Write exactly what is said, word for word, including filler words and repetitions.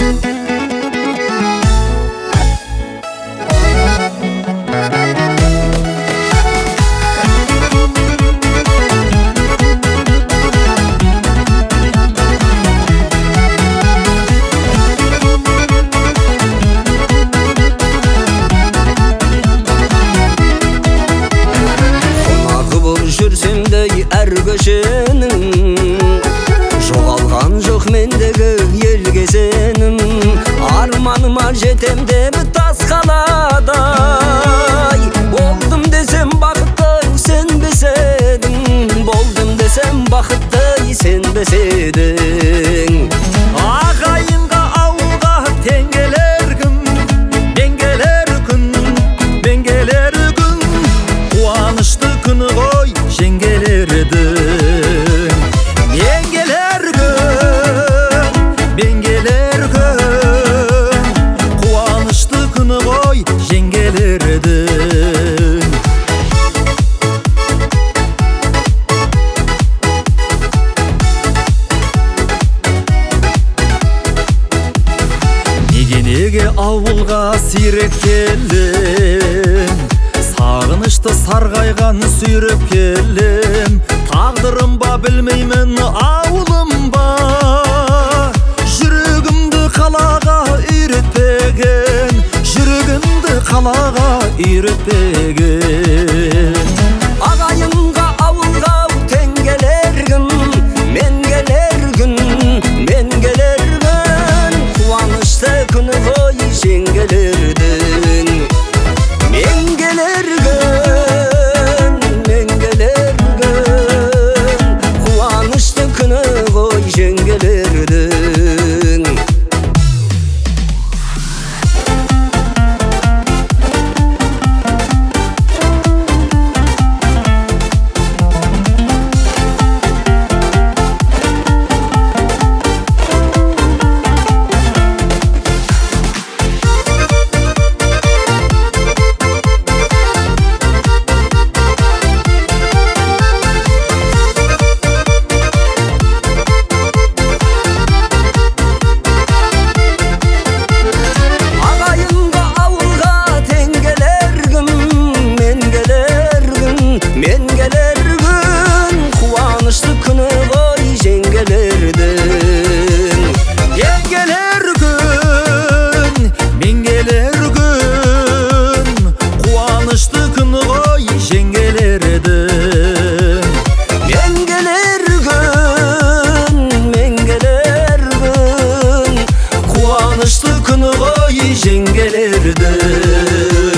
әр көшенің жоғалған жоқ мендегі елге сенім. Арманыма жетем деп тас қаладай болдым десем бақытты сенбес едің, болдым десем бақытты сенбес едің. Ағайынға ауылға тең келер күн, мен келер күн, мен келер күн, қуанышты күні ғой жеңгелердің. Мен келер күн, мен келер күн, қуанышты күні ғой жеңгелердің. Неге ауылға сирек келем, сағынышты сарғайған сүйреп келем. Тағдырым ба білмеймін ауылым ба, жүрегімді қалаға үйретпеген, жүрегімді қалаға үйретпеген. Ағайынға ауылға тең келер күн, мен келер күн, мен келер күн, қуанышты күні ғой жеңгелердің. Мен келер күн, мен келер күн, қуанышты күні ғой жеңгелердің. Men geler gün, kuanışlı günü koy jengelerden. Men geler gün, men geler gün, kuanışlı günü koy jengelerden. Men geler gün, men geler gün, kuanışlı günü koy jengelerden.